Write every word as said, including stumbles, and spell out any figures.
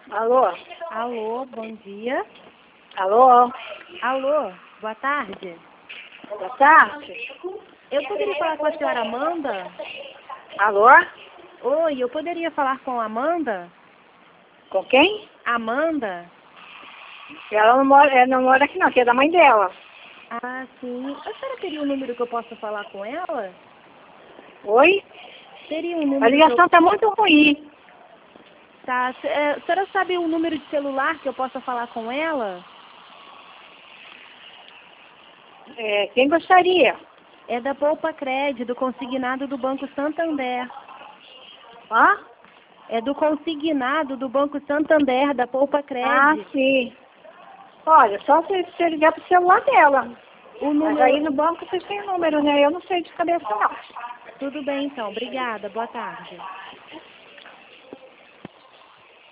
Alô? Alô, bom dia. Alô? Alô, boa tarde. Boa tarde. Eu poderia falar com a senhora Amanda? Alô? Oi, eu poderia falar com a Amanda? Com quem? Amanda? Ela não mora, ela não mora aqui não, que é da mãe dela. Ah, sim. A senhora teria um número que eu possa falar com ela? Oi? Teria um número A que ligação eu... tá muito ruim. Tá, é, a senhora sabe o número de celular que eu possa falar com ela? É, quem gostaria? É da Poupa Cred, do consignado do Banco Santander. Hã? É do consignado do Banco Santander, da Poupa Cred. Ah, sim. Olha, só se você ligar pro celular dela. O Mas aí no número... banco vocês têm o número, né? Eu não sei de cabeça não. Tudo bem, então. Obrigada. Boa tarde.